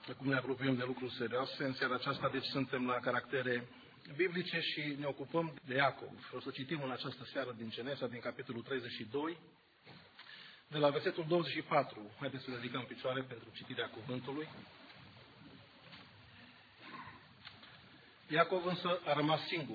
Acum ne apropiem de lucruri serioase. În seara aceasta, deci, suntem la caractere biblice și ne ocupăm de Iacov. O să citim în această seară din Genesa, din capitolul 32, de la versetul 24. Haideți să ne ridicăm picioare pentru citirea cuvântului. Iacov însă a rămas singur.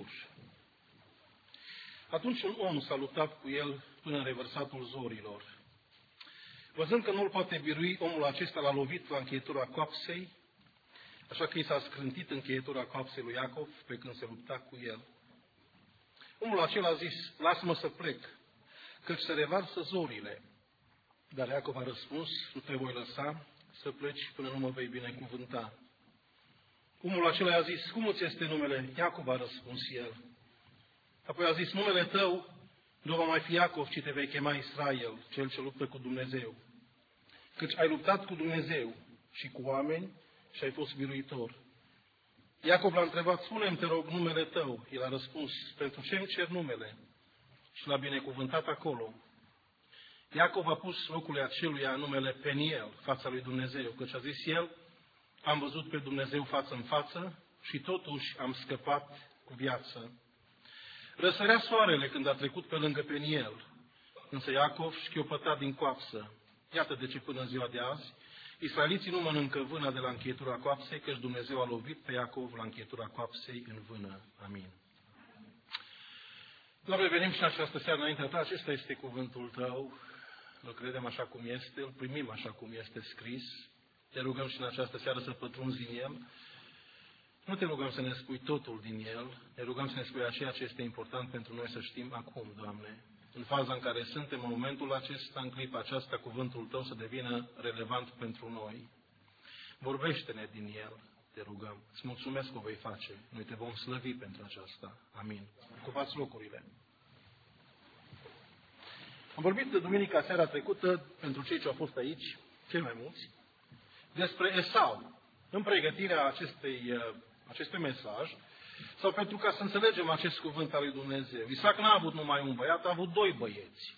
Atunci un om s-a luptat cu el până în revărsatul zorilor. Văzând că nu-l poate birui, omul acesta l-a lovit la încheietura coapsei, așa că i s-a scrântit încheietura coapsei lui Iacov pe când se lupta cu el. Omul acela a zis: lasă-mă să plec, căci se revarsă zorile. Dar Iacov a răspuns: nu te voi lăsa să pleci până nu mă vei binecuvânta. Omul acela a zis: cum îți este numele? Iacov, a răspuns el. Apoi a zis: numele tău nu va mai fi Iacov, ci te vei chema Israel, cel ce luptă cu Dumnezeu. Căci ai luptat cu Dumnezeu și cu oameni și ai fost biruitor. Iacov l-a întrebat: spune-mi, te rog, numele tău. El a răspuns: pentru ce îmi cer numele? Și l-a binecuvântat acolo. Iacov a pus locului aceluia numele Peniel, fața lui Dumnezeu, căci a zis el: am văzut pe Dumnezeu față în față și totuși am scăpat cu viață. Răsărea soarele când a trecut pe lângă Peniel, însă Iacov șchiopăta din coapsă. Iată de ce până în ziua de azi israeliții nu mănâncă vâna de la încheietura coapsei, căci Dumnezeu a lovit pe Iacov la încheietura coapsei în vână. Amin. Doamne, venim și în această seară înaintea Ta, acesta este cuvântul Tău, îl credem așa cum este, îl primim așa cum este scris, te rugăm și în această seară să pătrunzi din el. Nu te rugăm să ne spui totul din el, ne rugăm să ne spui aceea ce este important pentru noi să știm acum, Doamne. În faza în care suntem, în momentul acesta, în clipa aceasta, cuvântul Tău să devină relevant pentru noi. Vorbește-ne din el, te rugăm. Îți mulțumesc că o vei face. Noi te vom slăvi pentru aceasta. Amin. Ocupați locurile. Am vorbit de duminica seara trecută, pentru cei ce au fost aici, cei mai mulți, despre Esau. În pregătirea acestui mesaj, sau pentru ca să înțelegem acest cuvânt al lui Dumnezeu. Isaac n-a avut numai un băiat, a avut doi băieți.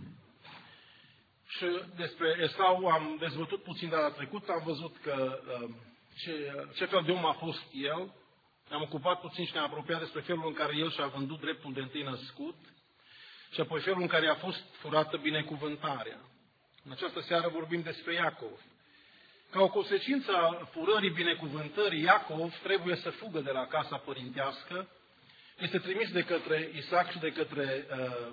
Și despre Esau am dezbătut puțin data trecută, am văzut că ce fel de om a fost el, am ocupat puțin și ne-am apropiat despre felul în care el și-a vândut dreptul de întâi născut și apoi felul în care a fost furată binecuvântarea. În această seară vorbim despre Iacov. Ca o consecință a furării binecuvântării, Iacov trebuie să fugă de la casa părintească. Este trimis de către Isaac și de către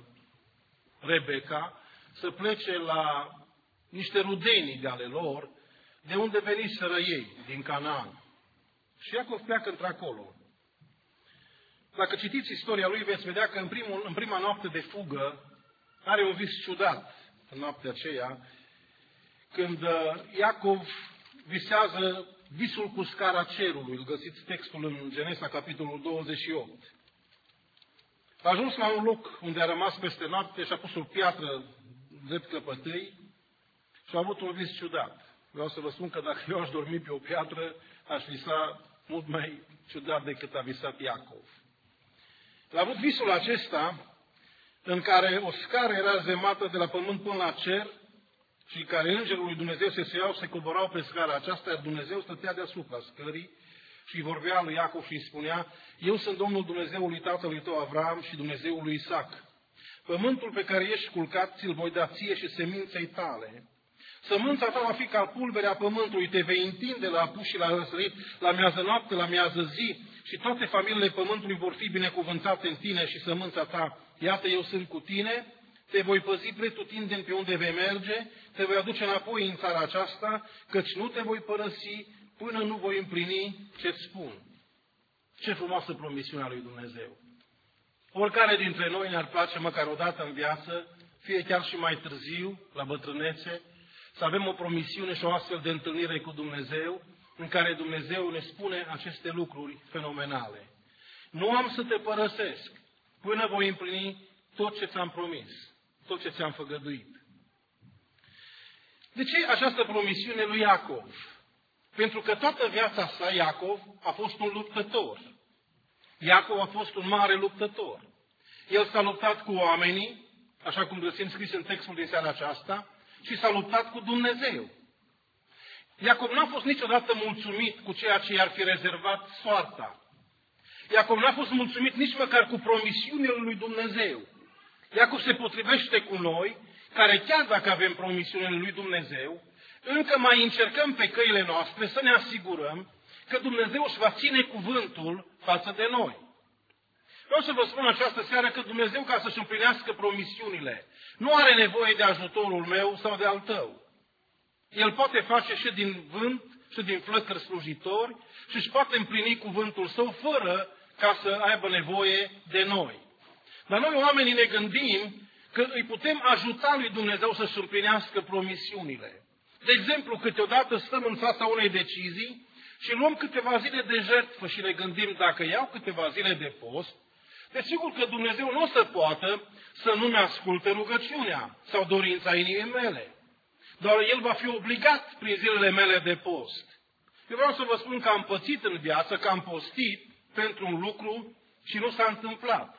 Rebecca să plece la niște rudenii de ale lor, de unde veniseră ei, din Canaan. Și Iacov pleacă într-acolo. Dacă citiți istoria lui, veți vedea că în prima noapte de fugă are un vis ciudat în noaptea aceea, când Iacov visează visul cu scara cerului. Îl găsiți textul în Genesa, capitolul 28. A ajuns la un loc unde a rămas peste noapte și a pus o piatră drept căpătâi și a avut un vis ciudat. Vreau să vă spun că dacă eu aș dormi pe o piatră, aș visa mult mai ciudat decât a visat Iacov. A avut visul acesta în care o scară era zemată de la pământ până la cer, și în care îngerul lui Dumnezeu se coborau pe scara aceasta, iar Dumnezeu stătea deasupra scării și îi vorbea lui Iacov și îi spunea: eu sunt Domnul Dumnezeului tatălui tău Avram și Dumnezeul lui Isaac. Pământul pe care ești culcat ți-l voi da ție și seminței tale. Sămânța ta va fi ca pulberea pământului, te vei întinde la apus și la răsărit, la miază noapte, la miază zi, și toate familiile pământului vor fi binecuvântate în tine și sămânța ta. Iată, eu sunt cu tine, te voi păzi pretutindeni pe unde vei merge, te voi aduce înapoi în țara aceasta, căci nu te voi părăsi până nu voi împlini ce-ți spun. Ce frumoasă promisiunea lui Dumnezeu! Oricare dintre noi ne-ar place măcar o dată în viață, fie chiar și mai târziu, la bătrânețe, să avem o promisiune și o astfel de întâlnire cu Dumnezeu, în care Dumnezeu ne spune aceste lucruri fenomenale. Nu am să te părăsesc până voi împlini tot ce ți-am promis, tot ce ți-am făgăduit. De ce această promisiune lui Iacov? Pentru că toată viața sa Iacov a fost un luptător. Iacov a fost un mare luptător. El s-a luptat cu oamenii, așa cum găsim scris în textul din seara aceasta, și s-a luptat cu Dumnezeu. Iacov n-a fost niciodată mulțumit cu ceea ce i-ar fi rezervat soarta. Iacov n-a fost mulțumit nici măcar cu promisiunile lui Dumnezeu. Iacov se potrivește cu noi, care chiar dacă avem promisiunile lui Dumnezeu, încă mai încercăm pe căile noastre să ne asigurăm că Dumnezeu își va ține cuvântul față de noi. Vreau să vă spun această seară că Dumnezeu, ca să-și împlinească promisiunile, nu are nevoie de ajutorul meu sau de al tău. El poate face și din vânt și din flăcări slujitori și își poate împlini cuvântul său fără ca să aibă nevoie de noi. Dar noi oamenii ne gândim că îi putem ajuta lui Dumnezeu să-și împlinească promisiunile. De exemplu, câteodată stăm în fața unei decizii și luăm câteva zile de jertfă și ne gândim dacă iau câteva zile de post, desigur că Dumnezeu nu o să poată să nu-mi asculte rugăciunea sau dorința inimii mele. Doar El va fi obligat prin zilele mele de post. Eu vreau să vă spun că am pățit în viață, că am postit pentru un lucru și nu s-a întâmplat.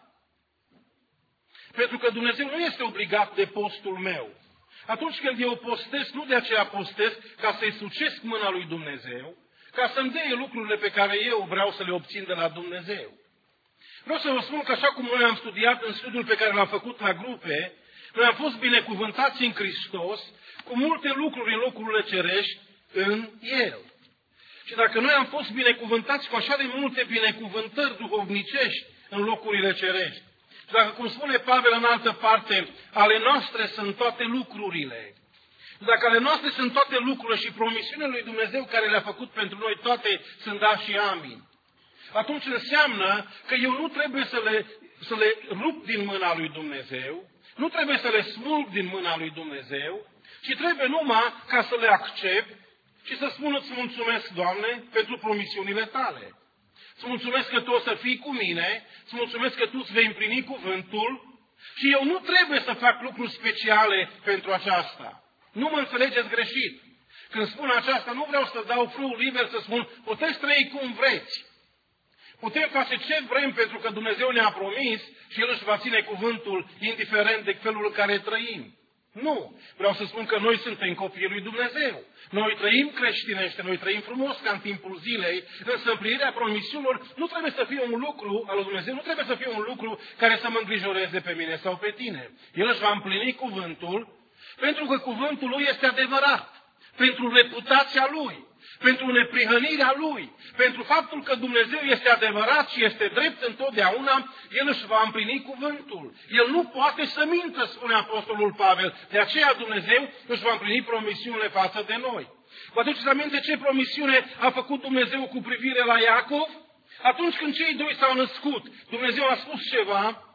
Pentru că Dumnezeu nu este obligat de postul meu. Atunci când eu postez, nu de aceea postez ca să-i sucesc mâna lui Dumnezeu, ca să-mi dea lucrurile pe care eu vreau să le obțin de la Dumnezeu. Vreau să vă spun că așa cum noi am studiat în studiul pe care l-am făcut la grupe, noi am fost binecuvântați în Hristos cu multe lucruri în locurile cerești în El. Și dacă noi am fost binecuvântați cu așa de multe binecuvântări duhovnicești în locurile cerești, și dacă, cum spune Pavel în altă parte, ale noastre sunt toate lucrurile, și dacă ale noastre sunt toate lucrurile și promisiunile lui Dumnezeu care le-a făcut pentru noi, toate sunt da și amin, atunci înseamnă că eu nu trebuie să le rup din mâna lui Dumnezeu, nu trebuie să le smulg din mâna lui Dumnezeu, ci trebuie numai ca să le accept și să spun îți mulțumesc, Doamne, pentru promisiunile tale. Îți mulțumesc că Tu o să fii cu mine, îți mulțumesc că Tu îți vei împlini cuvântul și eu nu trebuie să fac lucruri speciale pentru aceasta. Nu mă înțelegeți greșit. Când spun aceasta, nu vreau să dau frâul liber să spun, puteți trăi cum vreți. Putem face ce vrem pentru că Dumnezeu ne-a promis și El își va ține cuvântul indiferent de felul în care trăim. Nu. Vreau să spun că noi suntem copiii lui Dumnezeu. Noi trăim creștinește, noi trăim frumos ca în timpul zilei, însă împlinirea promisiunilor nu trebuie să fie un lucru al lui Dumnezeu, nu trebuie să fie un lucru care să mă îngrijoreze pe mine sau pe tine. El își va împlini cuvântul pentru că cuvântul Lui este adevărat, pentru reputația Lui, pentru neprihănirea Lui, pentru faptul că Dumnezeu este adevărat și este drept întotdeauna, El își va împlini cuvântul. El nu poate să mintă, spune Apostolul Pavel. De aceea Dumnezeu își va împlini promisiunile față de noi. Vă aduceți aminte ce promisiune a făcut Dumnezeu cu privire la Iacov? Atunci când cei doi s-au născut, Dumnezeu a spus ceva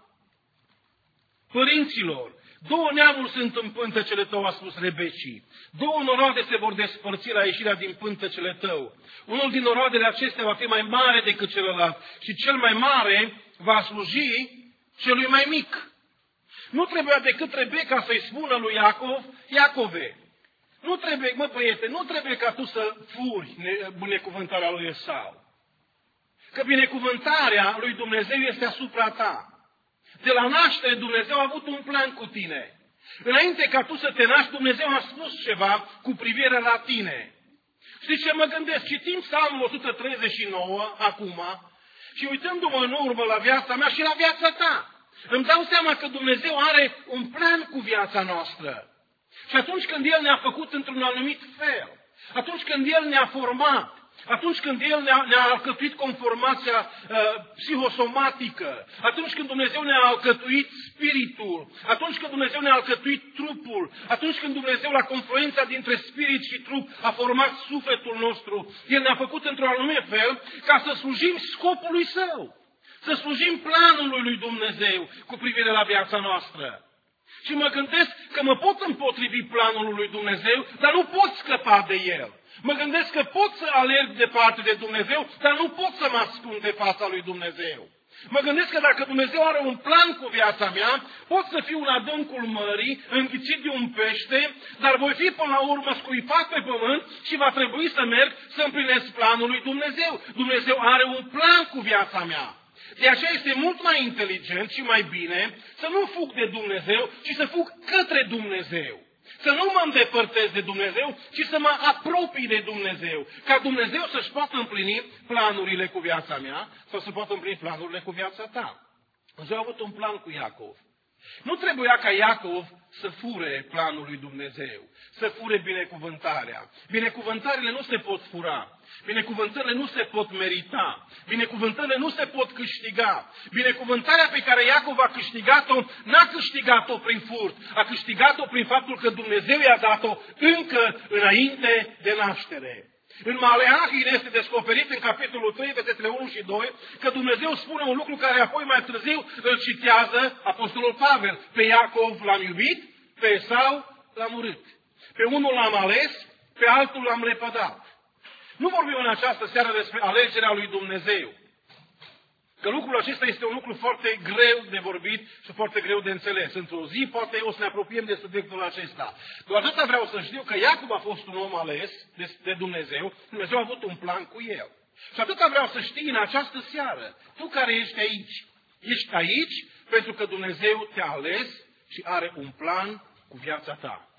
părinților. Două neamuri sunt în pântecele tău, a spus Rebecii. Două noroade se vor despărți la ieșirea din pântecele tău. Unul din noroadele acestea va fi mai mare decât celălalt și cel mai mare va sluji celui mai mic. Nu trebuia decât Rebecca să-i spună lui Iacov, Iacove, nu trebuie, prietene, nu trebuie ca tu să furi binecuvântarea lui Esau. Că binecuvântarea lui Dumnezeu este asupra ta. De la naștere Dumnezeu a avut un plan cu tine. Înainte ca tu să te naști, Dumnezeu a spus ceva cu privire la tine. Știți ce mă gândesc? Citim Psalmul 139 acum și uitându-mă în urmă la viața mea și la viața ta, îmi dau seama că Dumnezeu are un plan cu viața noastră. Și atunci când El ne-a făcut într-un anumit fel, atunci când El ne-a format, atunci când El ne-a alcătuit conformația psihosomatică, atunci când Dumnezeu ne-a alcătuit spiritul, atunci când Dumnezeu ne-a alcătuit trupul, atunci când Dumnezeu la confluența dintre spirit și trup a format sufletul nostru, El ne-a făcut într-un anume fel ca să slujim scopului Său, să slujim planului lui Dumnezeu cu privire la viața noastră. Și mă gândesc că mă pot împotrivi planului lui Dumnezeu, dar nu pot scăpa de el. Mă gândesc că pot să alerg departe de Dumnezeu, dar nu pot să mă ascund de fața lui Dumnezeu. Mă gândesc că dacă Dumnezeu are un plan cu viața mea, pot să fiu în adâncul mării, înghițit de un pește, dar voi fi până la urmă scuipat pe pământ și va trebui să merg să împlinesc planul lui Dumnezeu. Dumnezeu are un plan cu viața mea. De aceea este mult mai inteligent și mai bine să nu fug de Dumnezeu, ci să fug către Dumnezeu. Să nu mă îndepărtez de Dumnezeu, ci să mă apropii de Dumnezeu. Ca Dumnezeu să-și poată împlini planurile cu viața mea sau să poată împlini planurile cu viața ta. Dumnezeu a avut un plan cu Iacov. Nu trebuia ca Iacov să fure planul lui Dumnezeu, să fure binecuvântarea. Binecuvântările nu se pot fura, binecuvântările nu se pot merita, binecuvântările nu se pot câștiga. Binecuvântarea pe care Iacov a câștigat-o, n-a câștigat-o prin furt, a câștigat-o prin faptul că Dumnezeu i-a dat-o încă înainte de naștere. În Maleahi este descoperit în capitolul 3, versetele 1 și 2, că Dumnezeu spune un lucru care apoi mai târziu îl citează Apostolul Pavel. Pe Iacov l-am iubit, pe Esau l-am urât. Pe unul l-am ales, pe altul l-am lepădat. Nu vorbim în această seară despre alegerea lui Dumnezeu. Că lucrul acesta este un lucru foarte greu de vorbit și foarte greu de înțeles. Într-o zi poate o să ne apropiem de subiectul acesta. Doar atâta vreau să știu că Iacov a fost un om ales de Dumnezeu. Dumnezeu a avut un plan cu el. Și atâta vreau să știi în această seară. Tu care ești aici. Ești aici pentru că Dumnezeu te-a ales și are un plan cu viața ta.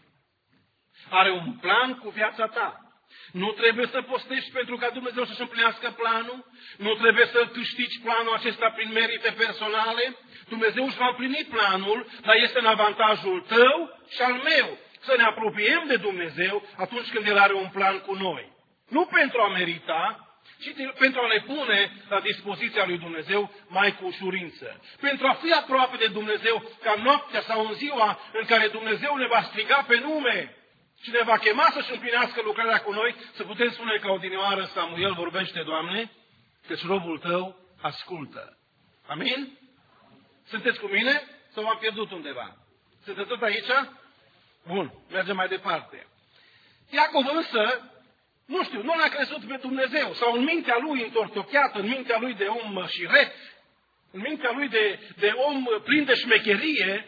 Are un plan cu viața ta. Nu trebuie să postești pentru ca Dumnezeu să-și împlinească planul. Nu trebuie să câștigi planul acesta prin merite personale. Dumnezeu își va împlini planul, dar este în avantajul tău și al meu. Să ne apropiem de Dumnezeu atunci când El are un plan cu noi. Nu pentru a merita, ci pentru a ne pune la dispoziția lui Dumnezeu mai cu ușurință. Pentru a fi aproape de Dumnezeu ca noaptea sau în ziua în care Dumnezeu ne va striga pe nume și ne va chema să-și împlinească lucrarea cu noi, să putem spune ca odinioară Samuel vorbește, Doamne, căci robul Tău ascultă. Amin? Sunteți cu mine sau m-am pierdut undeva? Sunteți tot aici? Bun, mergem mai departe. Iacov însă, nu știu, nu l-a crezut pe Dumnezeu sau în mintea lui întortocheată, în mintea lui de om șiret, în mintea lui de om plin de șmecherie,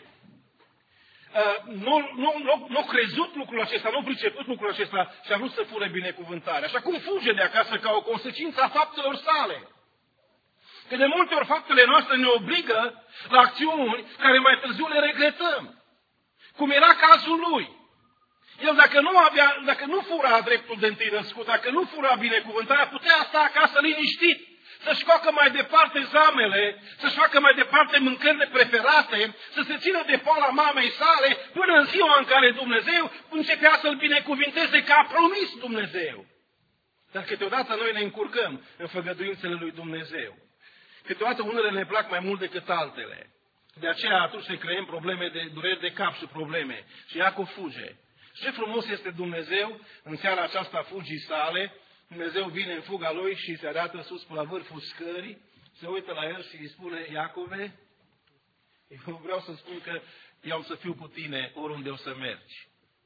nu a crezut lucrul acesta, nu a priceput lucrul acesta și a vrut să fure binecuvântarea. Așa cum fuge de acasă ca o consecință a faptelor sale. Că de multe ori faptele noastre ne obligă la acțiuni care mai târziu le regretăm. Cum era cazul lui. El dacă nu fura dreptul de întâi născut, dacă nu fura binecuvântarea, putea sta acasă liniștit. Să-și facă mai departe zamele, să-și facă mai departe mâncările preferate, să se țină de poala mamei sale, până în ziua în care Dumnezeu începea să-l binecuvinteze, că a promis Dumnezeu. Dar câteodată noi ne încurcăm în făgăduințele lui Dumnezeu. Câteodată unele ne plac mai mult decât altele. De aceea atunci ne creăm probleme de dureri de cap și probleme. Și Iacov fuge. Și ce frumos este Dumnezeu în seara aceasta a fugii sale. Dumnezeu vine în fuga lui și se arată sus pe la vârful scării, se uită la el și îi spune, Iacove, eu vreau să spun că eu am să fiu cu tine oriunde o să mergi.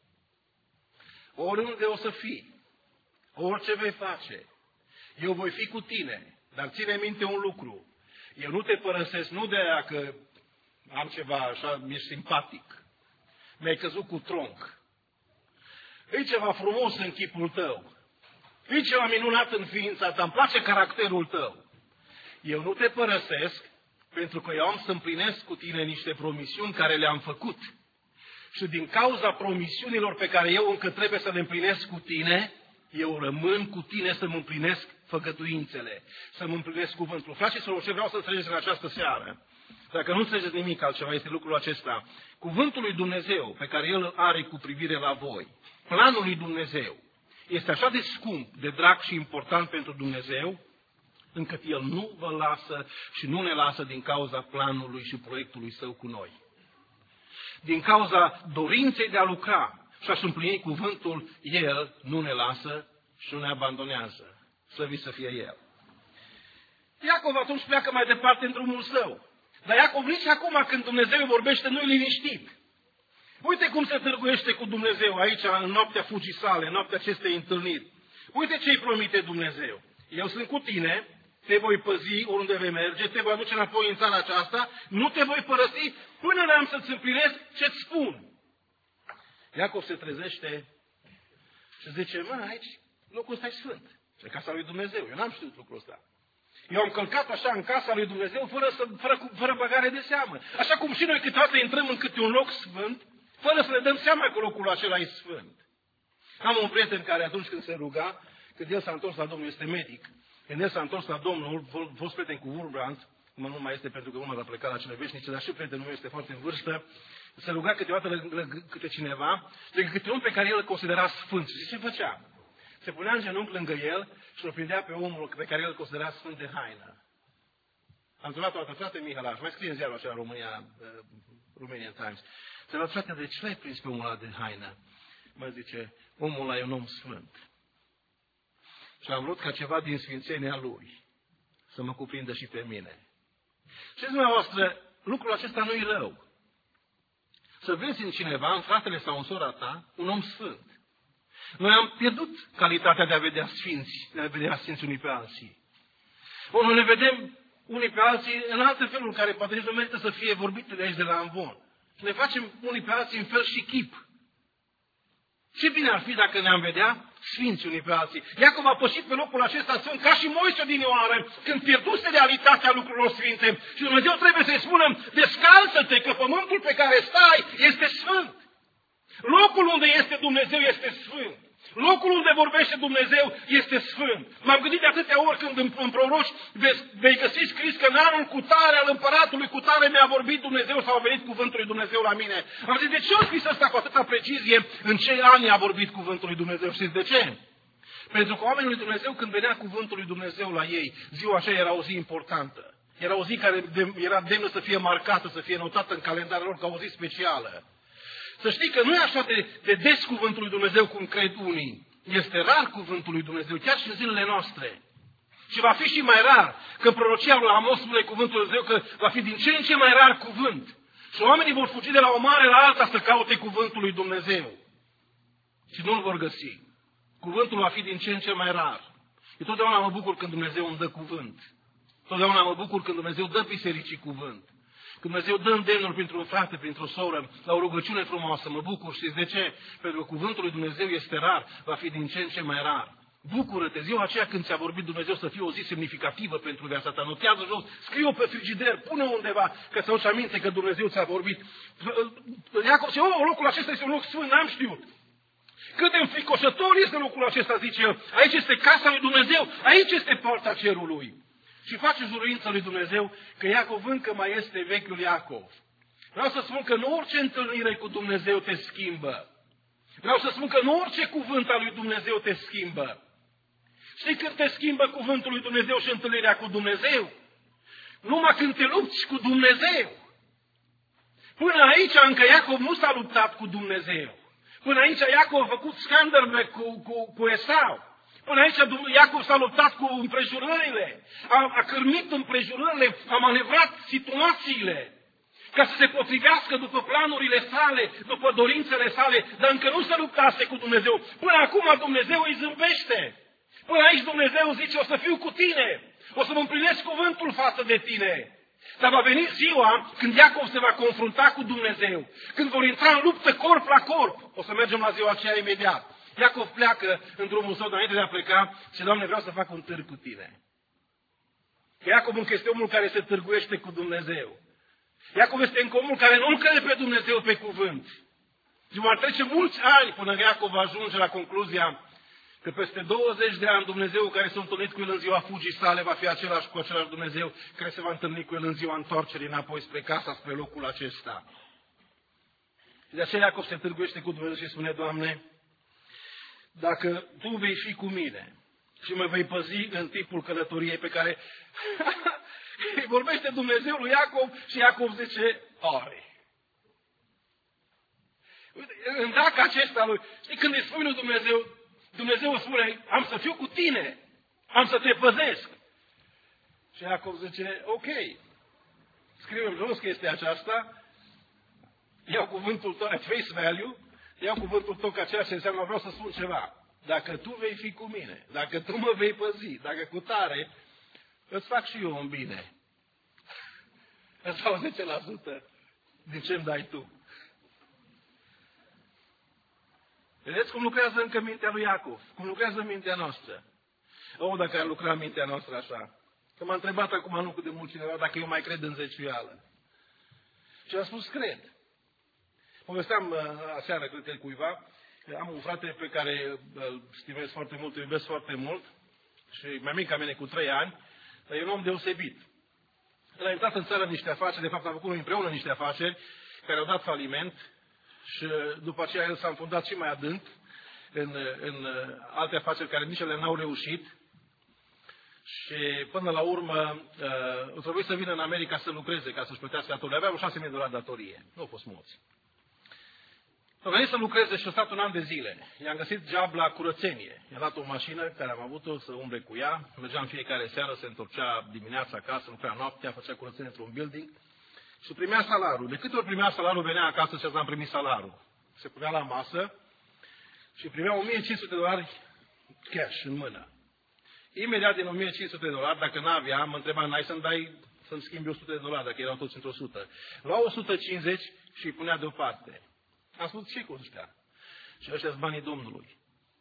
Oriunde o să fii, orice vei face, eu voi fi cu tine, dar ține minte un lucru, eu nu te părăsesc, nu de aia că am ceva așa, mi-ești simpatic, mi-ai căzut cu tronc, e ceva frumos în chipul tău. E ceva minunat în ființa ta, îmi place caracterul tău. Eu nu te părăsesc pentru că eu am să împlinesc cu tine niște promisiuni care le-am făcut. Și din cauza promisiunilor pe care eu încă trebuie să le împlinesc cu tine, eu rămân cu tine să-mi împlinesc făgăduințele, să-mi împlinesc cuvântul. Fraților, ce vreau să înțelegeți în această seară, dacă nu înțelegeți nimic altceva, este lucrul acesta. Cuvântul lui Dumnezeu pe care El îl are cu privire la voi, planul lui Dumnezeu, este așa de scump, de drag și important pentru Dumnezeu, încât El nu vă lasă și nu ne lasă din cauza planului și proiectului Său cu noi. Din cauza dorinței de a lucra și a-și împlini cuvântul, El nu ne lasă și nu ne abandonează. Slăvit să fie El. Iacov atunci pleacă mai departe în drumul său. Dar Iacov nici acum când Dumnezeu vorbește nu-i liniștit. Uite cum se târguiește cu Dumnezeu aici, în noaptea fugii sale, în noaptea acestei întâlniri. Uite ce îi promite Dumnezeu. Eu sunt cu tine, te voi păzi oriunde vei merge, te voi aduce înapoi în țara aceasta, nu te voi părăsi până n-am să-ți împlinesc ce-ți spun. Iacov se trezește și zice, aici locul ăsta e sfânt. Și casa lui Dumnezeu. Eu n-am știut lucrul ăsta. Eu am călcat așa în casa lui Dumnezeu fără băgare de seamă. Așa cum și noi câteodată intrăm în câte un loc sfânt, fără să ne dăm seama că locul acela e sfânt. Am un prieten care atunci când se ruga, când el s-a întors la Domnul, este medic, când el s-a întors la Domnul, fost prieten cu Wurbrand, nu mai este pentru că urmă a plecat la cele veșnice, dar și prietenul meu este foarte în vârstă, se ruga câteodată câte cineva, de câte un pe care el îl considera sfânt. Și ce făcea? Se punea în genunchi lângă el și îl prindea pe omul pe care el îl considera sfânt de haină. Am întrebat o dată, frate Mihalaș, mai scrie în ziarul acela Romanian Times. Se va frate, de ce l-ai prins pe omul ăla de haină? Mă zice, omul ăla e un om sfânt. Și am vrut ca ceva din sfințenia lui să mă cuprindă și pe mine. Și dumneavoastră, lucrul acesta nu e rău. Să vezi în cineva, în fratele sau în sora ta, un om sfânt. Noi am pierdut calitatea de a vedea sfinți, de a vedea sfinți unii pe alții. Noi ne vedem unii pe alții în alte feluri, care poate nici nu merită să fie vorbite de aici de la Amvon. Ne facem unii pe alții în fel și chip. Ce bine ar fi dacă ne-am vedea sfinți unii pe alții. Iacov a pășit pe locul acesta sfânt ca și Moise odinioară, când pierduse realitatea lucrurilor sfinte. Și Dumnezeu trebuie să-i spună, descalță-te că pământul pe care stai este sfânt. Locul unde este Dumnezeu este sfânt. Locul unde vorbește Dumnezeu este sfânt. M-am gândit de atâtea ori când în proroci vei găsi scris că în anul cutare al împăratului cutare mi-a vorbit Dumnezeu sau a venit cuvântul lui Dumnezeu la mine. Am zis, de ce o scris asta cu atâta precizie? În ce ani a vorbit cuvântul lui Dumnezeu? Știți de ce? Pentru că oamenii lui Dumnezeu, când venea cuvântul lui Dumnezeu la ei, ziua aceea era o zi importantă. Era o zi care era demnă să fie marcată, să fie notată în calendarul lor ca o zi specială. Să știi că nu e așa de des cuvântul lui Dumnezeu cum cred unii. Este rar cuvântul lui Dumnezeu, chiar și în zilele noastre. Și va fi și mai rar, că prorocia lui Amos spune cuvântul lui Dumnezeu că va fi din ce în ce mai rar cuvânt. Și oamenii vor fugi de la o mare la alta să caute cuvântul lui Dumnezeu. Și nu-l vor găsi. Cuvântul va fi din ce în ce mai rar. Eu totdeauna mă bucur când Dumnezeu îmi dă cuvânt. Totdeauna mă bucur când Dumnezeu dă bisericii cuvânt. Când Dumnezeu dă îndemnul printr-un frate, printr-o soră, la o rugăciune frumoasă, mă bucur. Știți de ce? Pentru că cuvântul lui Dumnezeu este rar, va fi din ce în ce mai rar. Bucură-te, ziua aceea când ți-a vorbit Dumnezeu să fie o zi semnificativă pentru viața ta. Notează jos, scrie-o pe frigider, pune-o undeva, ca să nu-ți aminte că Dumnezeu ți-a vorbit. Iacov zice, locul acesta este un loc sfânt, n-am știut. Cât de înfricoșător este locul acesta, zice el. Aici este casa lui Dumnezeu, aici este poarta cerului. Și face juruința lui Dumnezeu că Iacov încă mai este vechiul Iacov. Vreau să spun că nu orice întâlnire cu Dumnezeu te schimbă. Vreau să spun că nu orice cuvânt al lui Dumnezeu te schimbă. Știi când te schimbă cuvântul lui Dumnezeu și întâlnirea cu Dumnezeu? Numai când te lupți cu Dumnezeu. Până aici încă Iacov nu s-a luptat cu Dumnezeu. Până aici Iacov a făcut scandările cu Esau. Până aici Iacov s-a luptat cu împrejurările, a cârmit împrejurările, a manevrat situațiile ca să se potrivească după planurile sale, după dorințele sale, dar încă nu se luptase cu Dumnezeu. Până acum Dumnezeu îi zâmbește. Până aici Dumnezeu zice, o să fiu cu tine, o să mă împlinesc cuvântul față de tine. Dar va veni ziua când Iacov se va confrunta cu Dumnezeu, când vor intra în luptă corp la corp. O să mergem la ziua aceea imediat. Iacov pleacă în drumul său, înainte de a pleca, și Doamne, vreau să fac un târg cu tine. Iacov încă este omul care se târguiește cu Dumnezeu. Iacov este încă omul care nu crede pe Dumnezeu pe cuvânt. Și vor trece mulți ani până Iacov ajunge la concluzia că peste 20 de ani Dumnezeu care s-a întâlnit cu el în ziua fugii sale va fi același cu același Dumnezeu care se va întâlni cu el în ziua întoarcerii înapoi spre casa, spre locul acesta. Și de aceea Iacov se târguiește cu Dumnezeu și spune, Doamne, dacă Tu vei fi cu mine și mă vei păzi în timpul călătoriei pe care îi vorbește Dumnezeu lui Iacov și Iacov zice, ori. În dacă acesta lui, știi, când îi spui lui Dumnezeu, Dumnezeu îți spune, am să fiu cu tine, am să te păzesc. Și Iacov zice, ok, scriem jos chestia aceasta, iau cuvântul tău at face value, iau cuvântul tău ca ceea ce înseamnă, vreau să spun ceva. Dacă tu vei fi cu mine, dacă tu mă vei păzi, dacă cu tare, îți fac și eu un bine. Îți dau 10% din ce îmi dai tu. Vedeți cum lucrează încă mintea lui Iacov, cum lucrează mintea noastră. Dacă ar lucra mintea noastră așa. Că m-a întrebat acum nu cât de mult cineva dacă eu mai cred în zeciuială. Și a spus, cred. Povesteam aseară, cred că cuiva, am un frate pe care îl stimez foarte mult, îl iubesc foarte mult și mai mic ca mine cu 3 ani, dar e un om deosebit. El a intrat în țară niște afaceri, de fapt a făcut împreună niște afaceri care au dat faliment și după aceea el s-a înfundat și mai adânc în alte afaceri care nici ele n-au reușit. Și până la urmă a trebuit să vină în America să lucreze ca să-și plătească datorii. Avea $6.000 datorie. Nu au fost mulți. A venit să lucreze și a stat un an de zile. I-am găsit job la curățenie. I-a dat o mașină care am avut-o să umble cu ea. Mergea în fiecare seară, se întorcea dimineața acasă, lucra noaptea, făcea curățenie într-un building și primea salariul. De câte ori primea salariul, venea acasă și am primit salariul. Se punea la masă și primea $1.500 cash în mână. Imediat din $1.500, dacă n-avea, mă întreba, n-ai să-mi schimbi $100, dacă erau toți într-o 100. Lua 150 și îi punea deoparte. Am spus, ce cu ăștia? Și ăștia sunt banii Domnului.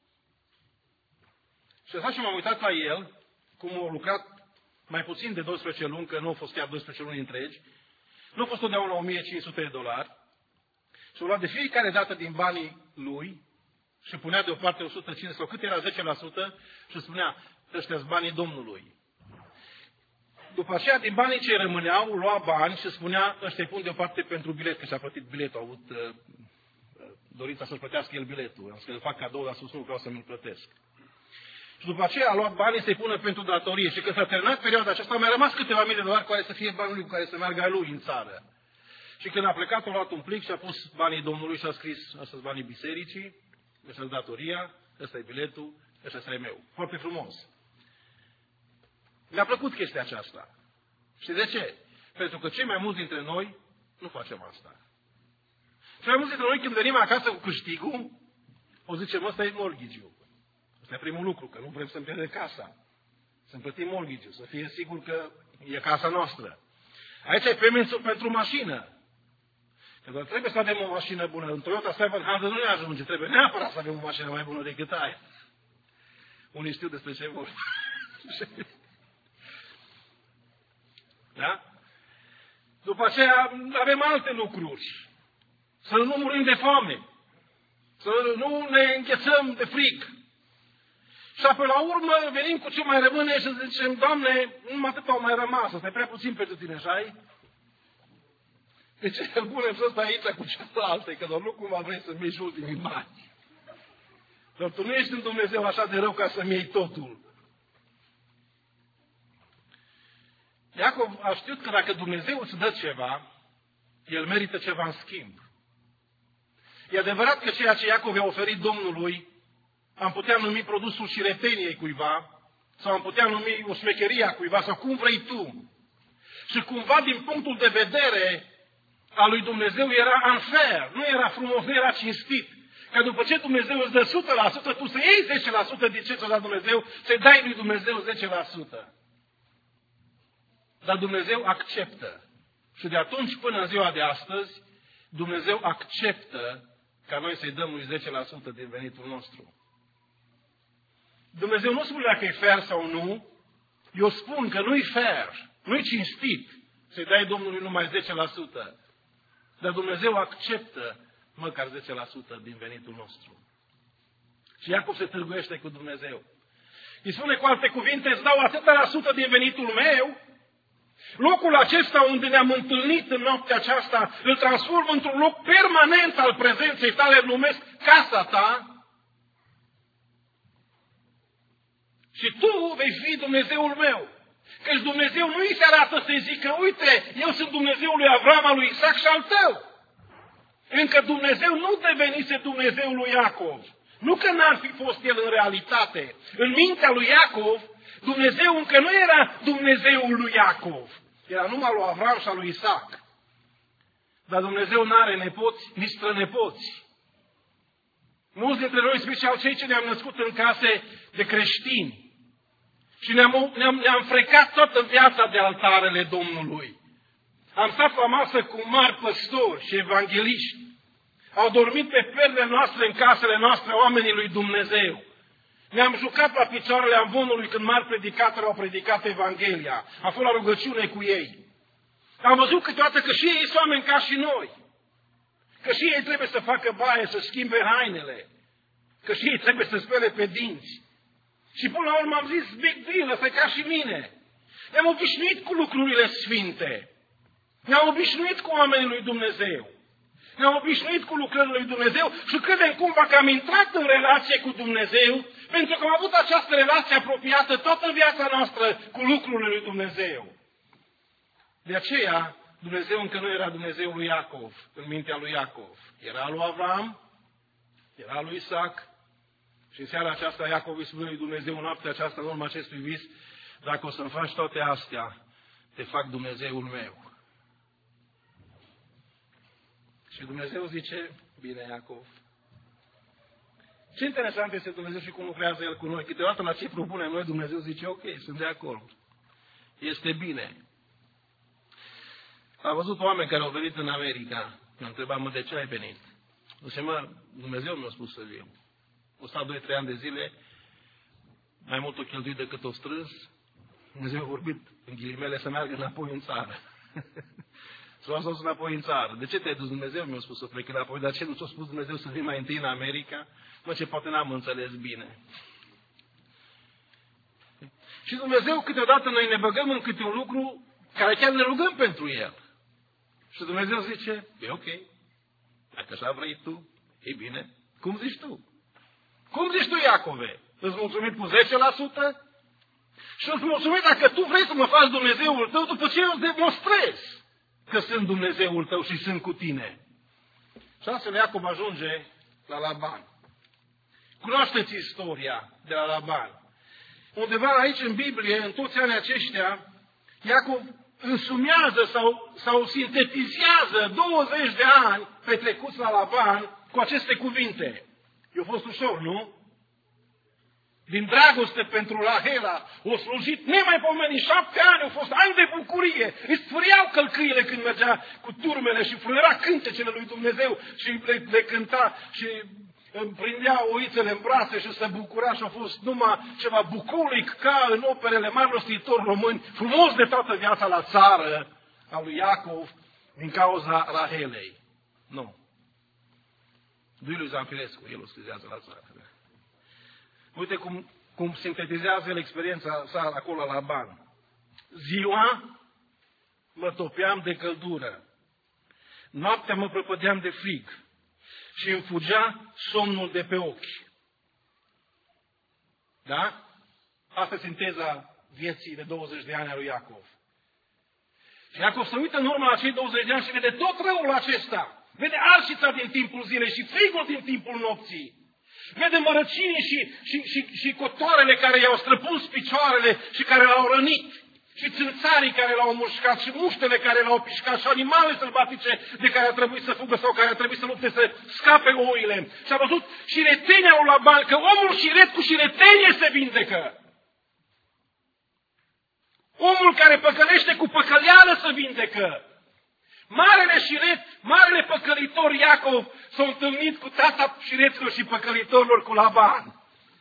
Și așa și m-am uitat la el, cum a lucrat mai puțin de 12 luni, că nu au fost chiar 12 luni întregi. Nu a fost totdeauna $1.500. Și a luat de fiecare dată din banii lui și punea deoparte 150 sau cât era 10% și spunea, ăștia sunt banii Domnului. După aceea, din banii ce rămâneau, lua bani și spunea, ăștia îi pun deoparte pentru bilet, că și-a plătit biletul, a avut dorința să-și plătească el biletul. Am spus că îl fac cadou, dar sus nu vreau să mi-l plătesc. Și după aceea a luat banii să-i pună pentru datorie. Și când s-a terminat perioada aceasta, au mai rămas câteva mii de dolari care să fie banii lui, cu care să meargă lui în țară. Și când a plecat, a luat un plic și a pus banii Domnului și a scris, ăsta sunt banii bisericii, ăsta e datoria, ăsta e biletul, ăsta e meu. Foarte frumos. Mi-a plăcut chestia aceasta. Și de ce? Pentru că cei mai mulți dintre noi nu facem asta. Cei mai mulți dintre noi când venim acasă cu câștigul, o zicem, ăsta e mortgage-ul. Ăsta e primul lucru, că nu vrem să-mi pierdem casa. Să-mi plătim mortgage-ul, să fie sigur că e casa noastră. Aici e payment-ul pentru mașină. Că doar trebuie să avem o mașină bună. În Toyota 700 nu ne ajunge, trebuie neapărat să avem o mașină mai bună decât aia. Unii știu despre ce vor. Da? După aceea avem alte lucruri. Să nu murim de foame. Să nu ne înghețăm de frig. Și apoi la urmă venim cu ce mai rămâne și zicem, Doamne, numai atât au mai rămas. Asta e prea puțin pentru tine, așa-i? De ce îl punem să stai aici cu cealaltă? Că doar nu cumva vrei să-mi iei ultimii bani. Dar tu nu ești în Dumnezeu așa de rău ca să-mi iei totul. Iacov a știut că dacă Dumnezeu îți dă ceva, El merită ceva în schimb. E adevărat că ceea ce Iacov i-a oferit Domnului am putea numi produsul șireteniei cuiva, sau am putea numi o șmecherie a cuiva, sau cum vrei tu. Și cumva din punctul de vedere al lui Dumnezeu era unfair, nu era frumos, nu era cinstit. Că după ce Dumnezeu îți dă 100%, tu să iei 10% din ce ți-a dat Dumnezeu, să-i dai lui Dumnezeu 10%. Dar Dumnezeu acceptă. Și de atunci până în ziua de astăzi, Dumnezeu acceptă ca noi să-i dăm lui 10% din venitul nostru. Dumnezeu nu spune că e fair sau nu. Eu spun că nu e fair, nu e cinstit să-i dai Domnului numai 10%. Dar Dumnezeu acceptă măcar 10% din venitul nostru. Și Iacov se târguiește cu Dumnezeu. Îi spune cu alte cuvinte, îți dau atâta la sută din venitul meu, locul acesta unde ne-am întâlnit în noaptea aceasta, îl transform într-un loc permanent al prezenței tale, îl numesc casa ta, și tu vei fi Dumnezeul meu. Căci Dumnezeu nu îi se arată să-i zică, uite, eu sunt Dumnezeul lui Avram, al lui Isaac și al tău. Încă Dumnezeu nu devenise Dumnezeul lui Iacov. Nu că n-ar fi fost el în realitate. În mintea lui Iacov, Dumnezeu încă nu era Dumnezeul lui Iacov. Era numai lui Avram și al lui Isaac. Dar Dumnezeu nu are nepoți, nici strănepoți. Mulți dintre noi, special cei ce ne-am născut în case de creștini, și ne-am frecat toată viața de altarele Domnului. Am stat la masă cu mari păstori și evangheliști. Au dormit pe perle noastre în casele noastre oamenii lui Dumnezeu. Ne-am jucat la picioarele amvonului când mari predicatori au predicat Evanghelia. Am fost la rugăciune cu ei. Am văzut câteodată că și ei sunt oameni ca și noi. că și ei trebuie să facă baie, să schimbe hainele, că și ei trebuie să spele pe dinți. Și până la urmă am zis, big deal, ăsta e ca și mine. Ne-am obișnuit cu lucrurile sfinte. Ne-am obișnuit cu oamenii lui Dumnezeu. Ne-am obișnuit cu lucrările lui Dumnezeu și credem cumva că am intrat în relație cu Dumnezeu pentru că am avut această relație apropiată toată viața noastră cu lucrurile lui Dumnezeu. De aceea, Dumnezeu încă nu era Dumnezeul lui Iacov, în mintea lui Iacov. Era lui Avram, era lui Isaac și în seara aceasta Iacov îi spune lui Dumnezeu, în noaptea aceasta, în urma acestui vis, dacă o să-mi faci toate astea, te fac Dumnezeul meu. Și Dumnezeu zice, bine Iacov. Ce interesant este Dumnezeu și cum lucrează El cu noi. Câteodată la ce propunem noi, Dumnezeu zice, ok, sunt de acord. Este bine. Am văzut oameni care au venit în America. Mă întrebam, mă, de ce ai venit? Zice, mă, Dumnezeu mi-a spus să vin. O stat 2-3 ani de zile, mai mult o cheltuit decât o strâns. Dumnezeu a vorbit, în ghilimele, să meargă înapoi în țară. S-a dus înapoi în țară. De ce te-ai dus? Dumnezeu mi-a spus să plec înapoi. Dar ce nu ți-a spus Dumnezeu să vin mai întâi în America? Mă, ce poate n-am înțeles bine. Și Dumnezeu câteodată noi ne băgăm în câte un lucru care chiar ne rugăm pentru El. Și Dumnezeu zice, e ok. Dacă așa vrei tu, e bine. Cum zici tu? Cum zici tu, Iacove? Îți mulțumit cu 10%? Și îți mulțumit dacă tu vrei să mă faci Dumnezeul tău, după ce eu îți demonstrez că sunt Dumnezeul tău și sunt cu tine. Și astfel Iacov ajunge la Laban. Cunoașteți istoria de la Laban. Undeva aici în Biblie, în toți anii aceștia, Iacov însumează sau sintetizează 20 de ani petrecuți la Laban cu aceste cuvinte. I-a fost ușor, nu? Din dragoste pentru Rahela, o slujit nemaipomenit, 7 ani, au fost ani de bucurie. Îi sfâriau călcâiele când mergea cu turmele și fluiera cântecele lui Dumnezeu și le cânta și îmi prindea oițele în brațe și se bucura și a fost numai ceva bucolic ca în operele mari rostitori români, frumos de toată viața la țară a lui Iacov din cauza Rahelei. Nu. Lui Zanfirescu, el o scrizează la țară. Uite cum sintetizează el experiența sa acolo la Laban. Ziua mă topeam de căldură, noaptea mă prăpădeam de frig și îmi fugea somnul de pe ochi. Da? Asta e sinteza vieții de 20 de ani a lui Iacov. Și Iacov se uită în urmă la cei 20 de ani și vede tot răul acesta. Vede arșița din timpul zilei și frigul din timpul nopții. Vede mărăcinii și cotoarele care i-au străpuns picioarele și care l-au rănit. Și țânțarii care l-au mușcat și muștele care l-au pișcat și animale sălbatice de care a trebuit să fugă sau care a trebuit să lupte să scape oile. Și a văzut șiretenia lui Laban, că omul șiret cu șiretenie se vindecă. Omul care păcălește cu păcăleală se vindecă. Marele șiret, marele păcălitor Iacov s-a întâlnit cu tata șireților și păcălitorilor cu Laban.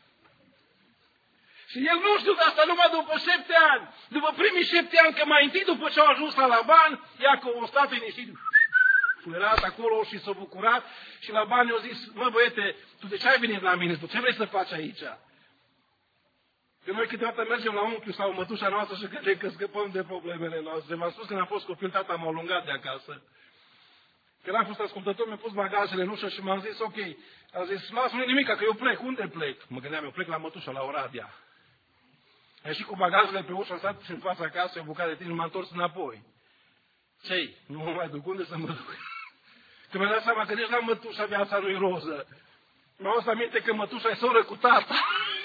Și el nu știu de asta numai după 7 ani. După primii 7 ani, că mai întâi după ce au ajuns la Laban, Iacov a stat liniștit, fluierat acolo și s-a bucurat. Și Laban i-a zis, mă băiete, tu de ce ai venit la mine? Tu ce vrei să faci aici? Că noi câteodată mergem la unchiul sau mătușa noastră și credem că scăpăm de problemele noastre. V-am spus că când am fost copil, tata m-a alungat de acasă. Când am fost ascultător, mi-a pus bagajele în ușă și m-am zis, ok, am zis, lasă-mi nimic, că eu plec. Unde plec? Mă gândeam, eu plec la mătușa, la Oradea. A ieșit cu bagajele pe ușă, am stat în fața casei, o bucată de timp, m-am întors înapoi. Ce-i? Nu mă mai duc, unde să mă duc? Că mi-am dat seama că nici la mătușa viața nu-i roză. Mi-am adus aminte că mătușa e soră cu tata.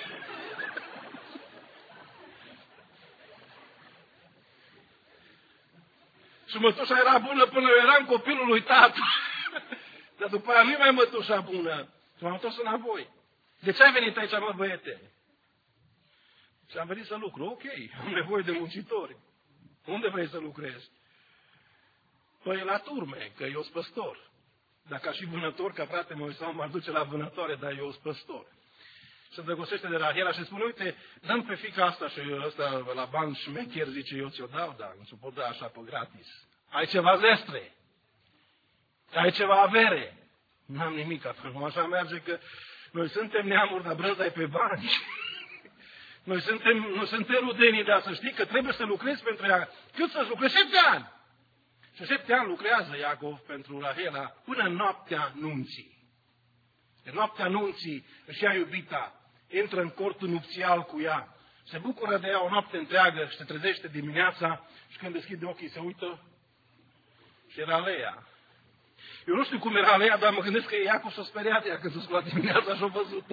Și mătușa era bună până eu eram copilul lui tata. Dar după aia nu-i mai mătușa bună. Și m-am întors înapoi. De ce ai venit aici, mă, băiete? Și am venit să lucru. Ok, am nevoie de muncitori. Unde vrei să lucrezi? Păi la turme, că eu sunt păstor. Dacă aș fi vânător, ca frate meu sau m-ar duce la vânătoare, dar eu sunt păstor. Se îndrăgostește de Rahela și spune, uite, dăm pe fiica asta și ăsta la bani șmecher, zice, eu ți-o dau, dar nu ți-o pot da așa pe gratis. Ai ceva zestre. Ai ceva avere. N-am nimic, acum așa merge că noi suntem neamuri, dar brânza e pe bani. Noi suntem rudenii, dar să știi că trebuie să lucrezi pentru ea. Cât să lucrezi? 7 ani! Și 7 ani lucrează Iacov pentru Rahela până în noaptea nunții. În noaptea nunții își ia iubita, intră în cortul nupțial cu ea, se bucură de ea o noapte întreagă și se trezește dimineața și când deschide ochii se uită și era Lea. Eu nu știu cum era Lea, dar mă gândesc că Iacov s-a speriat ea când s-a sculat dimineața și a văzut-o.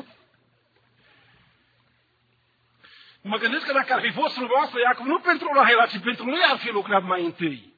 Mă gândesc că dacă ar fi fost frumoasă Iacov, nu pentru Rahela, ci pentru Lea ar fi lucrat mai întâi.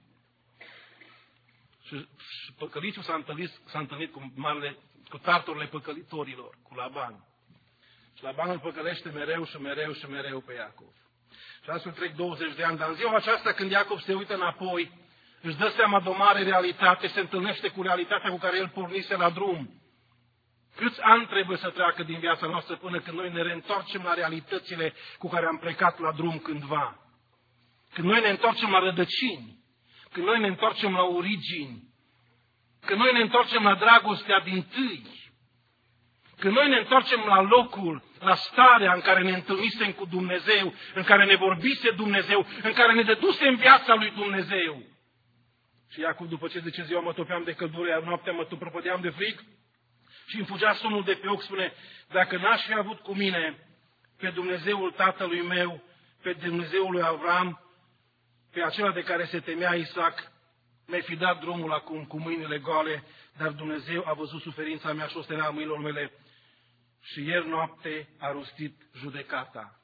Și păcăliciul s-a întâlnit cu tarturile păcălitorilor, cu Laban. Și Laban îl păcălește mereu și mereu și mereu pe Iacov. Și astfel trec 20 de ani, dar în ziua aceasta când Iacov se uită înapoi, își dă seama de o mare realitate, se întâlnește cu realitatea cu care el pornise la drum. Câți ani trebuie să treacă din viața noastră până când noi ne reîntoarcem la realitățile cu care am plecat la drum cândva? Când noi ne întoarcem la rădăcini, când noi ne întoarcem la origini, când noi ne întoarcem la dragostea dintâi, când noi ne întoarcem la locul, la starea în care ne întâlnisem cu Dumnezeu, în care ne vorbise Dumnezeu, în care ne dăduse în viața lui Dumnezeu. Și Iacov, după ce zice, ziua mă topeam de căldură, iar noaptea mă prăpădeam de frig și îmi fugea somnul de pe ochi, spune, dacă n-aș fi avut cu mine pe Dumnezeul tatălui meu, pe Dumnezeul lui Avram, pe acela de care se temea Isaac, mi-ai fi dat drumul acum cu mâinile goale, dar Dumnezeu a văzut suferința mea și o stărea mâinilor mele și ieri noapte a rostit judecata.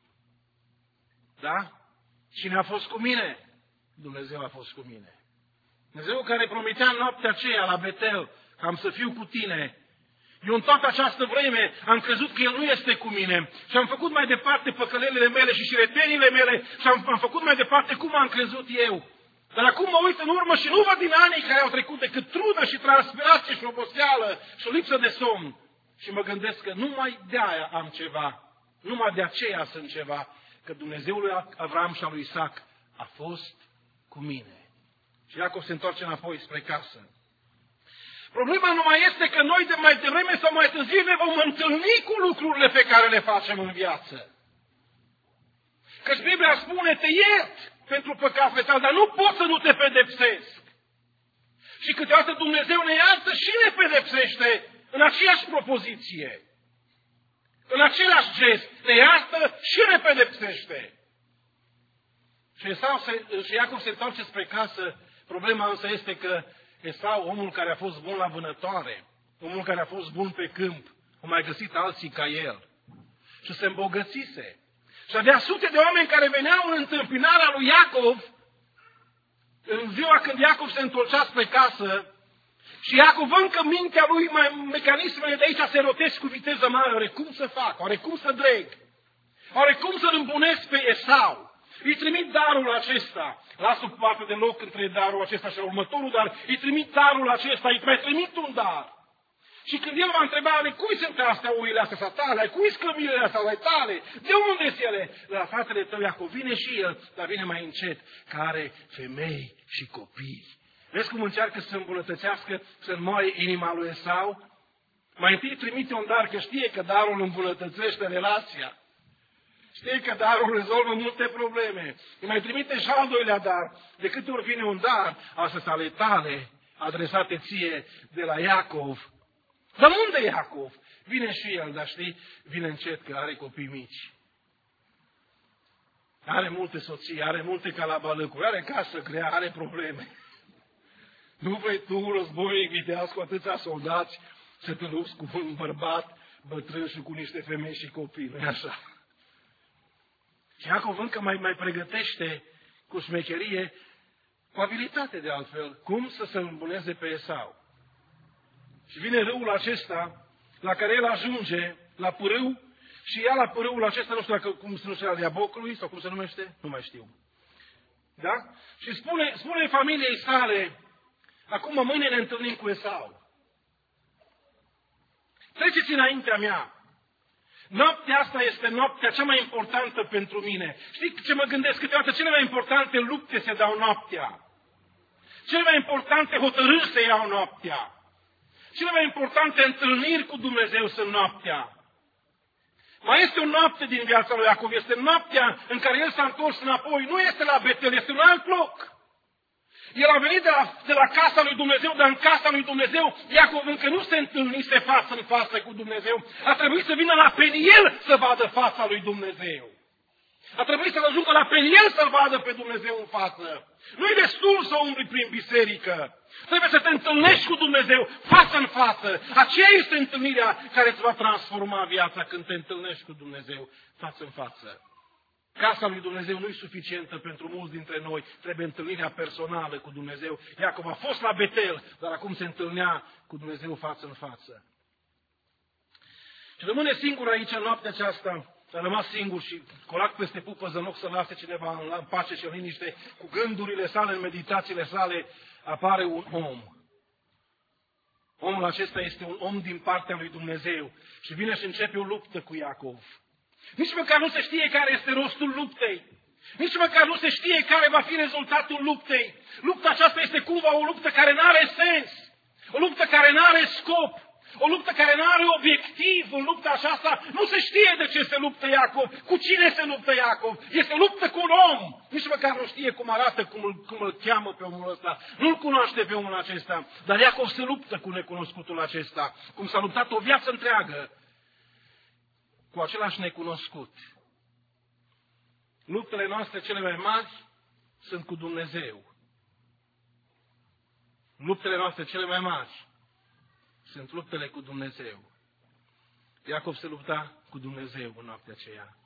Da? Cine a fost cu mine? Dumnezeu a fost cu mine. Dumnezeu care promitea în noaptea aceea la Betel că am să fiu cu tine. Eu în toată această vreme am crezut că El nu este cu mine și am făcut mai departe păcălelile mele și șiretenile mele și am făcut mai departe cum am crezut eu. Dar acum mă uit în urmă și nu văd din anii care au trecut decât trudă și transpirație și oboseală și o lipsă de somn. Și mă gândesc că numai de-aia am ceva, numai de aceea sunt ceva, că Dumnezeul lui Avram și al lui Isaac a fost cu mine. Și Iacov se întoarce înapoi spre casă. Problema nu mai este că noi de mai devreme sau mai târziu ne vom întâlni cu lucrurile pe care le facem în viață. Căci Biblia spune, te iert pentru păcatele tale, dar nu pot să nu te pedepsesc. Și câteodată Dumnezeu ne iartă și ne pedepsește în aceeași propoziție. În același gest, ne iartă și ne pedepsește. Și Iacov se întoarce spre casă. Problema însă este că Esau, omul care a fost bun la vânătoare, omul care a fost bun pe câmp, a mai găsit alții ca el. Și se îmbogățise. Și avea sute de oameni care veneau în întâmpinarea lui Iacov, în ziua când Iacov se întorcea spre casă, și Iacov încă mintea lui, mecanismele de aici se rotesc cu viteză mare. Oare cum să fac? Oare cum să dreg? Oare cum să-l îmbunesc pe Esau? Îi trimit darul acesta. Las o parte de loc între darul acesta și următorul dar îi trimit darul acesta, îi mai trimit un dar. Și când el va întreba, ale cui sunt astea oile astea sa tale, ale cui sclămile astea ale tale, de unde sunt ele? La fratele tău Iacov vine și el, dar vine mai încet, care femei și copii. Vezi cum încearcă să îmbunătățească, să înmoaie inima lui Esau? Mai întâi trimite un dar, că știe că darul îmbunătățește relația. Știe că darul rezolvă multe probleme. Îi mai trimite și al doilea dar. De câte ori vine un dar, astea sunt ale tale, adresate ție de la Iacov. Dar unde e Iacov? Vine și el, dar știi, vine încet că are copii mici. Are multe soții, are multe calabalăcuri, are casă grea, are probleme. Nu vrei tu un războinic viteaz cu atâția soldați să te lupți cu un bărbat bătrân și cu niște femei și copii, nu-i așa? Și Iacov încă mai pregătește cu șmecherie, cu abilitate de altfel, cum să se îmbuneze pe Esau. Și vine râul acesta, la care el ajunge, la pârâu, și ia la pârâul acesta, nu știu dacă, cum se numește, al Iabocului, sau cum se numește, nu mai știu. Da? Și spune familiei sale, acum mâine ne întâlnim cu Esau. Treceți înaintea mea. Noaptea asta este noaptea cea mai importantă pentru mine. Știi ce mă gândesc? Câteodată cele mai importante lupte se dau noaptea. Cele mai importante hotărâri se iau noaptea. Cele mai importante întâlniri cu Dumnezeu sunt noaptea. Mai este o noapte din viața lui Iacov, este noaptea în care el s-a întors înapoi. Nu este la Betel, este un alt loc. El a venit de la casa lui Dumnezeu, dar în casa lui Dumnezeu, Iacov încă nu se întâlnise față în față cu Dumnezeu. A trebuit să vină la Peniel să vadă fața lui Dumnezeu. A trebuit să ajungă la Peniel să-L vadă pe Dumnezeu în față. Nu-i destul să umbli prin biserică. Trebuie să te întâlnești cu Dumnezeu față în față. Aceea este întâlnirea care îți va transforma viața când te întâlnești cu Dumnezeu față în față. Casa lui Dumnezeu nu e suficientă pentru mulți dintre noi. Trebuie întâlnirea personală cu Dumnezeu. Iacov a fost la Betel, dar acum se întâlnea cu Dumnezeu față în față. Și rămâne singur aici în noaptea aceasta. A rămas singur și colac peste pupăză, în loc să lase cineva în pace și în liniște, cu gândurile sale, în meditațiile sale, apare un om. Omul acesta este un om din partea lui Dumnezeu și vine și începe o luptă cu Iacov. Nici măcar nu se știe care este rostul luptei. Nici măcar nu se știe care va fi rezultatul luptei. Lupta aceasta este cumva o luptă care nu are sens. O luptă care nu are scop. O luptă care nu are obiectiv. În lupta aceasta nu se știe de ce se luptă Iacov. Cu cine se luptă Iacov? Este o luptă cu un om. Nici măcar nu știe cum arată, cum îl cheamă pe omul ăsta. Nu-l cunoaște pe omul acesta. Dar Iacov se luptă cu necunoscutul acesta. Cum s-a luptat o viață întreagă cu același necunoscut. Luptele noastre cele mai mari sunt cu Dumnezeu. Luptele noastre cele mai mari sunt luptele cu Dumnezeu. Iacov se lupta cu Dumnezeu în noaptea aceea.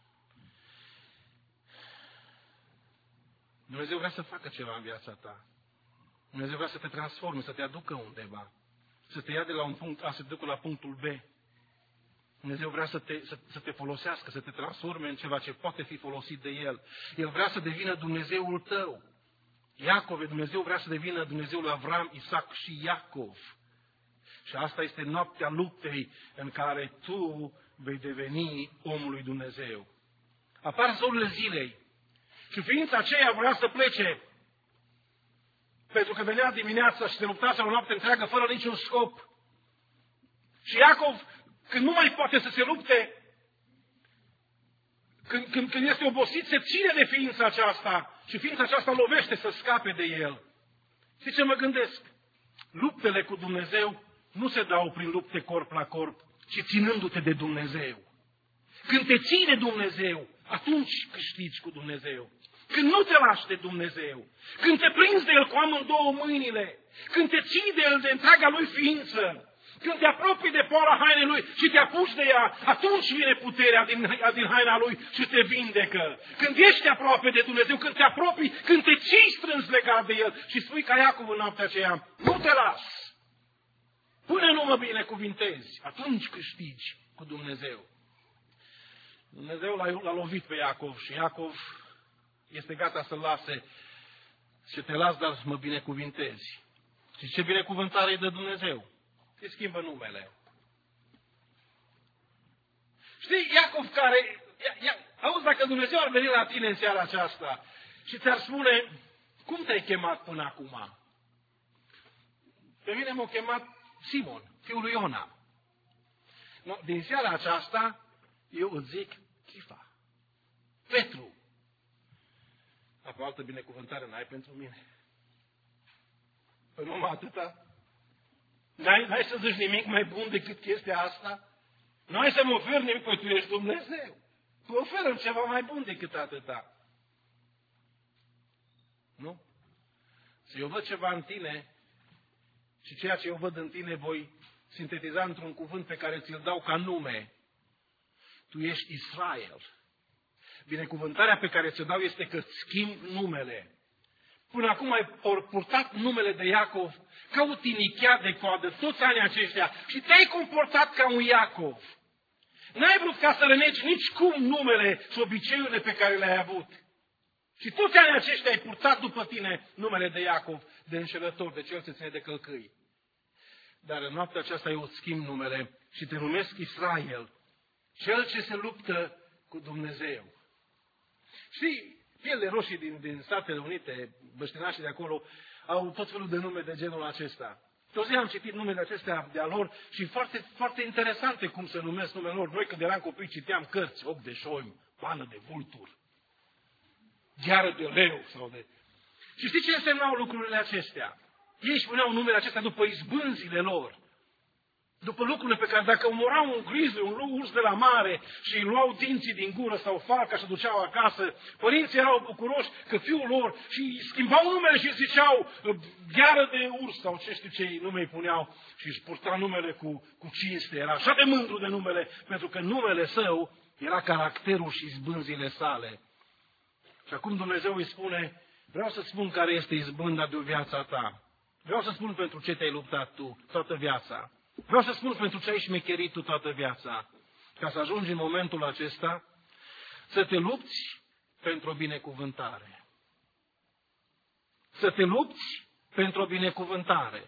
Dumnezeu vrea să facă ceva în viața ta. Dumnezeu vrea să te transforme, să te aducă undeva. Să te ia de la un punct A, să te ducă la punctul B. Dumnezeu vrea să te folosească, să te transforme în ceva ce poate fi folosit de El. El vrea să devină Dumnezeul tău. Iacov, Dumnezeu vrea să devină Dumnezeul lui Avram, Isaac și Iacov. Și asta este noaptea luptei în care tu vei deveni omul lui Dumnezeu. Apar zorile zilei și ființa aceea vrea să plece pentru că venea dimineața și se luptase o noapte întreagă fără niciun scop. Și Iacov, când nu mai poate să se lupte, când este obosit, se ține de ființa aceasta și ființa aceasta lovește să scape de el. Știi ce mă gândesc? Luptele cu Dumnezeu nu se dau prin lupte corp la corp, ci ținându-te de Dumnezeu. Când te ții de Dumnezeu, atunci câștigi cu Dumnezeu. Când nu te lași de Dumnezeu, când te prinzi de El cu amândouă mâinile, când te ții de El de întreaga Lui ființă, când te apropii de poala hainei Lui și te apuci de ea, atunci vine puterea din haina Lui și te vindecă. Când ești aproape de Dumnezeu, când te apropii, când te ții strâns legat de El și spui ca Iacov în noaptea aceea, nu te las. Până nu mă binecuvintezi, atunci câștigi cu Dumnezeu. Dumnezeu l-a lovit pe Iacov și Iacov este gata să-l lase și te las, dar mă binecuvintezi. Și ce binecuvântare îi dă Dumnezeu? Îi schimbă numele. Știi, Iacov care... Auzi, dacă Dumnezeu ar veni la tine în seara aceasta și ți-ar spune, cum te-ai chemat până acum? Pe mine m-a chemat Simon, fiul lui Iona. No, din seara aceasta, eu îți zic Chifa. Petru. Apoi altă binecuvântare n-ai pentru mine. Păi numai atâta. N-ai să zici nimic mai bun decât chestia asta? N-ai să mă oferi nimic, păi tu ești Dumnezeu. Tu oferă ceva mai bun decât atâta. Nu? Să eu văd ceva în tine și ceea ce eu văd în tine voi sintetiza într-un cuvânt pe care ți-l dau ca nume. Tu ești Israel. Binecuvântarea pe care ți-o dau este că îți schimbi numele. Până acum ai purtat numele de Iacov ca o tinichea de coadă toți anii aceștia și te-ai comportat ca un Iacov. N-ai vrut ca să renegi nici cum numele și obiceiurile pe care le-ai avut. Și toți anii aceștia ai purtat după tine numele de Iacov, de înșelător, de cel ce ține de călcâi. Dar în noaptea aceasta eu îți schimb numele și te numesc Israel, cel ce se luptă cu Dumnezeu. Știi, Piele roșii din Statele Unite, băștinașii de acolo, au tot felul de nume de genul acesta. Toți zi am citit numele acestea de-a lor și foarte, foarte interesante cum se numesc numele lor. Noi când eram copii citeam cărți, ochi de șoim, pană de vultur, gheară de leu sau de... Și știi ce însemnau lucrurile acestea? Ei își puneau numele acestea după izbânzile lor. După lucrurile pe care dacă omorau un grizzly, un urs de la mare și îi luau dinții din gură sau falca și duceau acasă, părinții erau bucuroși că fiul lor și îi schimbau numele și îi ziceau gheară de urs sau ce știu ce nume îi puneau și își purta numele cu cinste. Era așa de mândru de numele, pentru că numele său era caracterul și izbânzile sale. Și acum Dumnezeu îi spune, vreau să spun care este izbânda de viața ta. Vreau să spun pentru ce te-ai luptat tu toată viața. Vreau să spun pentru ce ai șmecherit tu toată viața. Ca să ajungi în momentul acesta să te lupți pentru o binecuvântare. Să te lupți pentru o binecuvântare.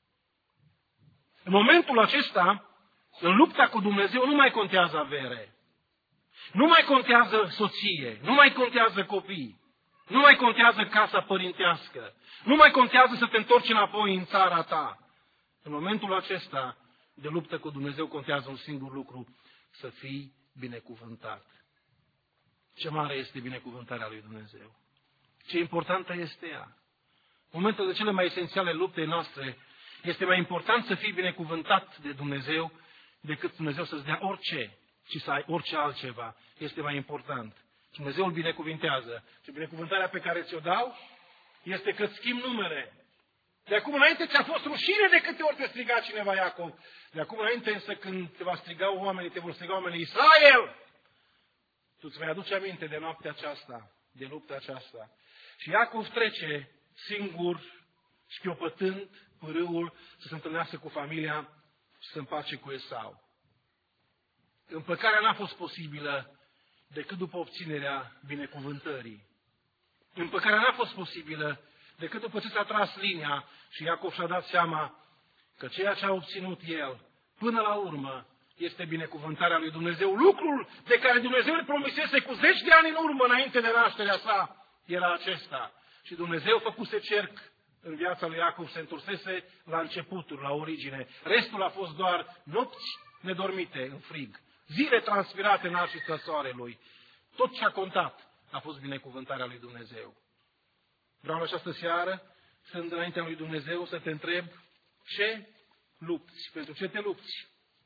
În momentul acesta, în lupta cu Dumnezeu, nu mai contează avere. Nu mai contează soție. Nu mai contează copii. Nu mai contează casa părintească. Nu mai contează să te întorci înapoi în țara ta. În momentul acesta de luptă cu Dumnezeu contează un singur lucru, să fii binecuvântat. Ce mare este binecuvântarea lui Dumnezeu. Ce importantă este ea. În momentele cele mai esențiale luptei noastre, este mai important să fii binecuvântat de Dumnezeu decât Dumnezeu să-ți dea orice și să ai orice altceva. Este mai important. Dumnezeu îl binecuvintează. Și binecuvântarea pe care ți-o dau este că îți schimb numele. De acum înainte ți-a fost rușine de câte ori te striga cineva Iacov. De acum înainte însă când te va striga oamenii, te vor striga oamenii Israel. Tu îți vei aduce aminte de noaptea aceasta, de lupta aceasta. Și Iacov trece singur, șchiopătând pârâul, să se întâlnească cu familia și să împace cu Esau. Împăcarea n-a fost posibilă decât după obținerea binecuvântării. Împăcarea n-a fost posibilă decât după ce s-a tras linia și Iacov și-a dat seama că ceea ce a obținut el, până la urmă, este binecuvântarea lui Dumnezeu. Lucrul de care Dumnezeu îl promisese cu 10 de ani în urmă, înainte de nașterea sa, era acesta. Și Dumnezeu făcuse cerc în viața lui Iacov, se întorsese la începuturi, la origine. Restul a fost doar nopți nedormite în frig, zile transpirate în arșița soarelui. Tot ce a contat a fost binecuvântarea lui Dumnezeu. Vreau în această seară, stând înaintea lui Dumnezeu, să te întreb ce lupți, pentru ce te lupți?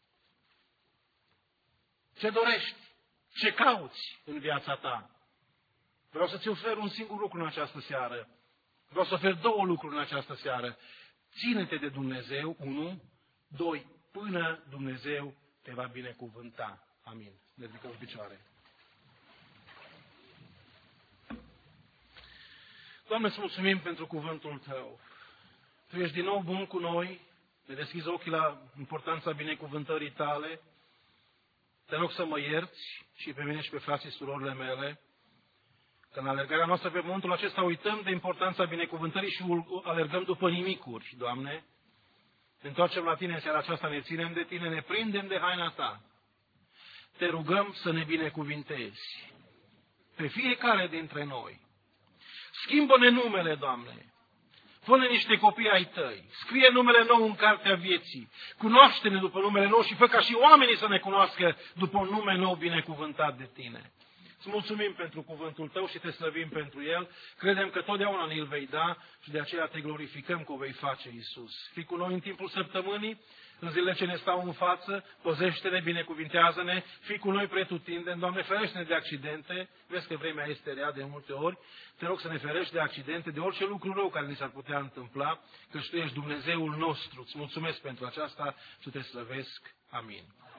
Ce dorești? Ce cauți în viața ta? Vreau să-ți ofer un singur lucru în această seară. Vreau să ofer 2 lucruri în această seară. Ține-te de Dumnezeu, 1, 2, până Dumnezeu te va binecuvânta. Amin. Ne ridicăm în picioare. Doamne, îți mulțumim pentru cuvântul Tău. Tu ești din nou bun cu noi, ne deschizi ochii la importanța binecuvântării Tale. Te rog să mă ierți și pe mine și pe frații și surorile mele, că în alergarea noastră pe pământul acesta uităm de importanța binecuvântării și alergăm după nimicuri, Doamne. Ne întoarcem la Tine în seara aceasta, ne ținem de Tine, ne prindem de haina Ta. Te rugăm să ne binecuvintezi pe fiecare dintre noi. Schimbă-ne numele, Doamne. Pune niște copii ai Tăi. Scrie numele nou în cartea vieții. Cunoaște-ne după numele nou și fă ca și oamenii să ne cunoască după un nume nou binecuvântat de Tine. Îți mulțumim pentru cuvântul Tău și te slăvim pentru el. Credem că totdeauna ne-l vei da și de aceea te glorificăm că o vei face, Iisus. Fii cu noi în timpul săptămânii, în zilele ce ne stau în față, păzește-ne, binecuvintează-ne, fii cu noi pretutindeni, Doamne, ferește-ne de accidente, vezi că vremea este rea de multe ori, te rog să ne ferești de accidente, de orice lucru rău care ni s-ar putea întâmpla, că Tu ești Dumnezeul nostru. Îți mulțumesc pentru aceasta și te slăvesc. Amin.